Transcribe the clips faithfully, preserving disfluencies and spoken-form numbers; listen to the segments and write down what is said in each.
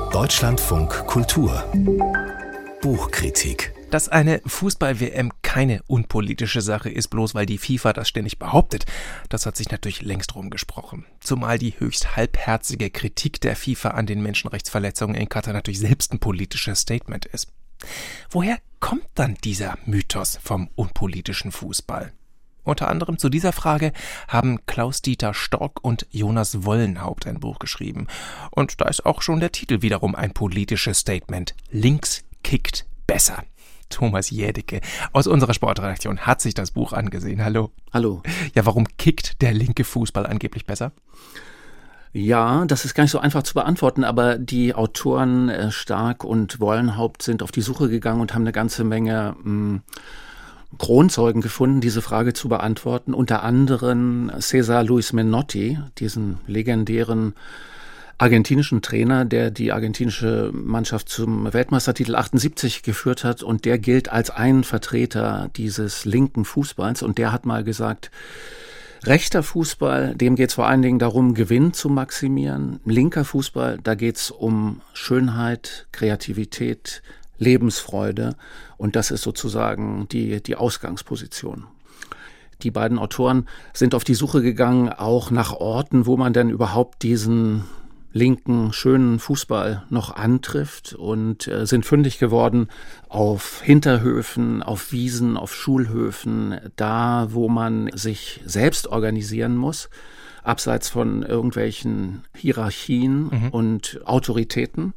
Deutschlandfunk Kultur Buchkritik. Dass eine Fußball-W M keine unpolitische Sache ist, bloß weil die FIFA das ständig behauptet, das hat sich natürlich längst rumgesprochen. Zumal die höchst halbherzige Kritik der FIFA an den Menschenrechtsverletzungen in Katar natürlich selbst ein politisches Statement ist. Woher kommt dann dieser Mythos vom unpolitischen Fußball? Unter anderem zu dieser Frage haben Klaus-Dieter Storck und Jonas Wollenhaupt ein Buch geschrieben. Und da ist auch schon der Titel wiederum ein politisches Statement. Links kickt besser. Thomas Jädecke aus unserer Sportredaktion hat sich das Buch angesehen. Hallo. Hallo. Ja, warum kickt der linke Fußball angeblich besser? Ja, das ist gar nicht so einfach zu beantworten, aber die Autoren äh, Stark und Wollenhaupt sind auf die Suche gegangen und haben eine ganze Menge mh, Kronzeugen gefunden, diese Frage zu beantworten. Unter anderem César Luis Menotti, diesen legendären argentinischen Trainer, der die argentinische Mannschaft zum Weltmeistertitel achtundsiebzig geführt hat, und der gilt als ein Vertreter dieses linken Fußballs, und der hat mal gesagt, rechter Fußball, dem geht es vor allen Dingen darum, Gewinn zu maximieren. Linker Fußball, da geht es um Schönheit, Kreativität, Lebensfreude, und das ist sozusagen die, die Ausgangsposition. Die beiden Autoren sind auf die Suche gegangen, auch nach Orten, wo man denn überhaupt diesen linken, schönen Fußball noch antrifft, und äh, sind fündig geworden auf Hinterhöfen, auf Wiesen, auf Schulhöfen, da, wo man sich selbst organisieren muss, abseits von irgendwelchen Hierarchien mhm. und Autoritäten.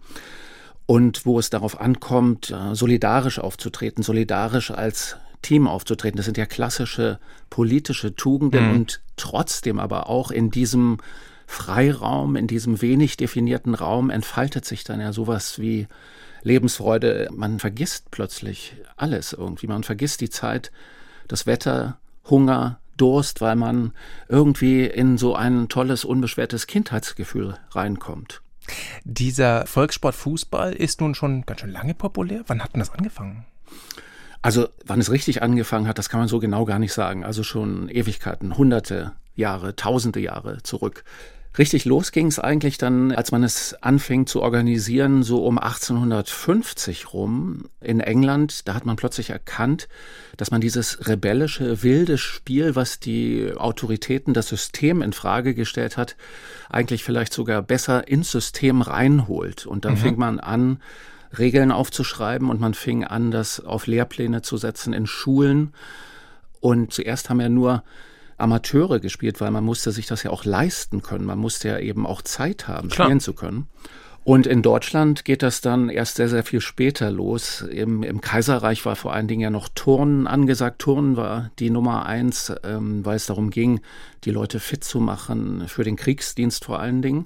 Und wo es darauf ankommt, solidarisch aufzutreten, solidarisch als Team aufzutreten. Das sind ja klassische politische Tugenden mhm. und trotzdem aber auch in diesem Freiraum, in diesem wenig definierten Raum entfaltet sich dann ja sowas wie Lebensfreude. Man vergisst plötzlich alles irgendwie. Man vergisst die Zeit, das Wetter, Hunger, Durst, weil man irgendwie in so ein tolles, unbeschwertes Kindheitsgefühl reinkommt. Dieser Volkssport Fußball ist nun schon ganz schön lange populär. Wann hat denn das angefangen? Also, wann es richtig angefangen hat, das kann man so genau gar nicht sagen. Also schon Ewigkeiten, hunderte Jahre, tausende Jahre zurück. Richtig los ging es eigentlich dann, als man es anfing zu organisieren, so um achtzehnhundertfünfzig rum in England. Da hat man plötzlich erkannt, dass man dieses rebellische, wilde Spiel, was die Autoritäten, das System in Frage gestellt hat, eigentlich vielleicht sogar besser ins System reinholt. Und dann mhm. fing man an, Regeln aufzuschreiben, und man fing an, das auf Lehrpläne zu setzen in Schulen. Und zuerst haben ja nur Amateure gespielt, weil man musste sich das ja auch leisten können. Man musste ja eben auch Zeit haben, Klar. spielen zu können. Und in Deutschland geht das dann erst sehr, sehr viel später los. Im, im Kaiserreich war vor allen Dingen ja noch Turnen angesagt. Turnen war die Nummer eins, ähm, weil es darum ging, die Leute fit zu machen, für den Kriegsdienst vor allen Dingen.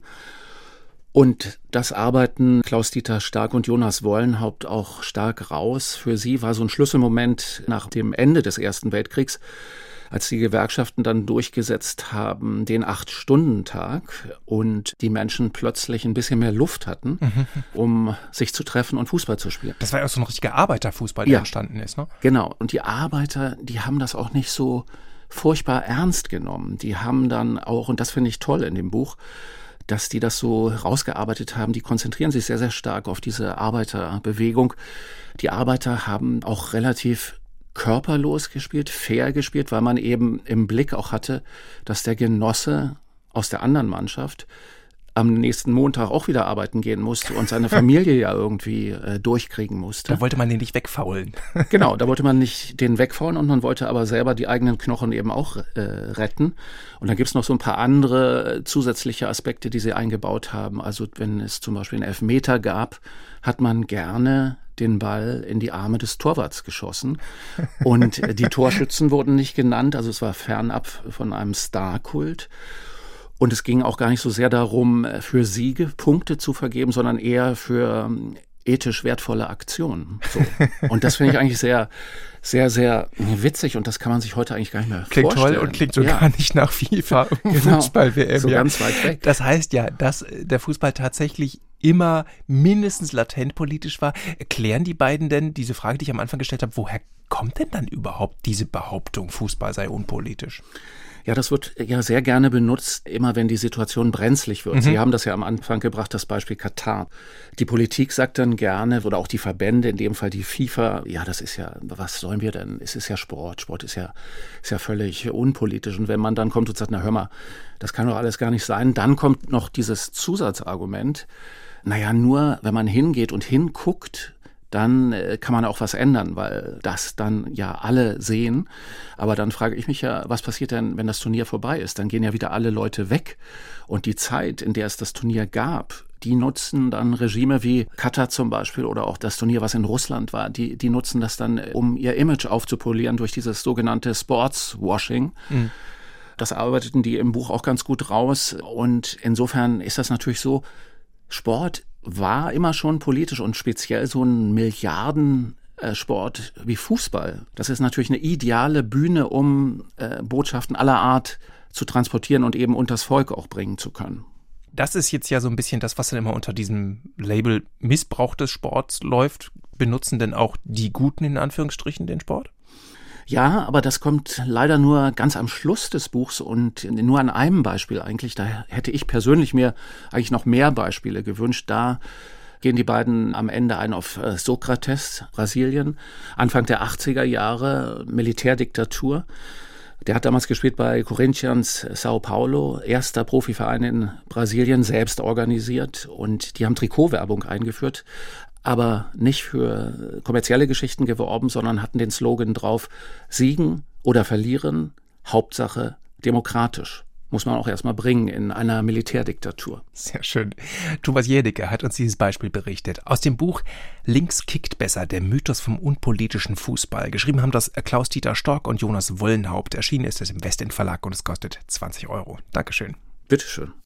Und das arbeiten Klaus-Dieter Starck und Jonas Wollenhaupt auch stark raus. Für sie war so ein Schlüsselmoment nach dem Ende des Ersten Weltkriegs, als die Gewerkschaften dann durchgesetzt haben, den Acht-Stunden-Tag, und die Menschen plötzlich ein bisschen mehr Luft hatten, mhm. um sich zu treffen und Fußball zu spielen. Das war ja auch so ein richtiger Arbeiterfußball, der ja, entstanden ist, ne? Genau. Und die Arbeiter, die haben das auch nicht so furchtbar ernst genommen. Die haben dann auch, und das finde ich toll in dem Buch, dass die das so rausgearbeitet haben, die konzentrieren sich sehr, sehr stark auf diese Arbeiterbewegung. Die Arbeiter haben auch relativ körperlos gespielt, fair gespielt, weil man eben im Blick auch hatte, dass der Genosse aus der anderen Mannschaft am nächsten Montag auch wieder arbeiten gehen musste und seine Familie ja irgendwie äh, durchkriegen musste. Da wollte man den nicht wegfaulen. Genau, da wollte man nicht den wegfaulen, und man wollte aber selber die eigenen Knochen eben auch äh, retten. Und dann gibt's noch so ein paar andere zusätzliche Aspekte, die sie eingebaut haben. Also wenn es zum Beispiel einen Elfmeter gab, hat man gerne den Ball in die Arme des Torwarts geschossen. Und die Torschützen wurden nicht genannt, also es war fernab von einem Starkult. Und es ging auch gar nicht so sehr darum, für Siege Punkte zu vergeben, sondern eher für ethisch wertvolle Aktionen. So. Und das finde ich eigentlich sehr, sehr, sehr witzig, und das kann man sich heute eigentlich gar nicht mehr klingt vorstellen. Klingt toll und klingt so ja. gar nicht nach FIFA genau. Fußball-W M. So ja. ganz weit weg. Das heißt ja, dass der Fußball tatsächlich immer mindestens latent politisch war. Erklären die beiden denn diese Frage, die ich am Anfang gestellt habe, woher kommt denn dann überhaupt diese Behauptung, Fußball sei unpolitisch? Ja, das wird ja sehr gerne benutzt, immer wenn die Situation brenzlig wird. Mhm. Sie haben das ja am Anfang gebracht, das Beispiel Katar. Die Politik sagt dann gerne, oder auch die Verbände, in dem Fall die FIFA, ja, das ist ja, was sollen wir denn? Es ist ja Sport. Sport ist ja, ist ja völlig unpolitisch. Und wenn man dann kommt und sagt, na hör mal, das kann doch alles gar nicht sein, dann kommt noch dieses Zusatzargument, naja, nur wenn man hingeht und hinguckt, dann kann man auch was ändern, weil das dann ja alle sehen. Aber dann frage ich mich ja, was passiert denn, wenn das Turnier vorbei ist? Dann gehen ja wieder alle Leute weg. Und die Zeit, in der es das Turnier gab, die nutzen dann Regime wie Katar zum Beispiel oder auch das Turnier, was in Russland war, die, die nutzen das dann, um ihr Image aufzupolieren durch dieses sogenannte Sportswashing. Mhm. Das arbeiteten die im Buch auch ganz gut raus. Und insofern ist das natürlich so, Sport war immer schon politisch und speziell so ein Milliardensport wie Fußball. Das ist natürlich eine ideale Bühne, um äh, Botschaften aller Art zu transportieren und eben unters Volk auch bringen zu können. Das ist jetzt ja so ein bisschen das, was dann immer unter diesem Label Missbrauch des Sports läuft. Benutzen denn auch die Guten in Anführungsstrichen den Sport? Ja, aber das kommt leider nur ganz am Schluss des Buchs und nur an einem Beispiel eigentlich. Da hätte ich persönlich mir eigentlich noch mehr Beispiele gewünscht. Da gehen die beiden am Ende ein auf Sokrates, Brasilien, Anfang der achtziger Jahre, Militärdiktatur. Der hat damals gespielt bei Corinthians Sao Paulo, erster Profiverein in Brasilien, selbst organisiert. Und die haben Trikotwerbung eingeführt, aber nicht für kommerzielle Geschichten geworben, sondern hatten den Slogan drauf, siegen oder verlieren, Hauptsache demokratisch. Muss man auch erstmal bringen in einer Militärdiktatur. Sehr schön. Thomas Jedicke hat uns dieses Beispiel berichtet. Aus dem Buch Links kickt besser, der Mythos vom unpolitischen Fußball. Geschrieben haben das Klaus-Dieter Storck und Jonas Wollenhaupt. Erschienen ist es im Westend Verlag und es kostet zwanzig Euro. Dankeschön. Bitteschön.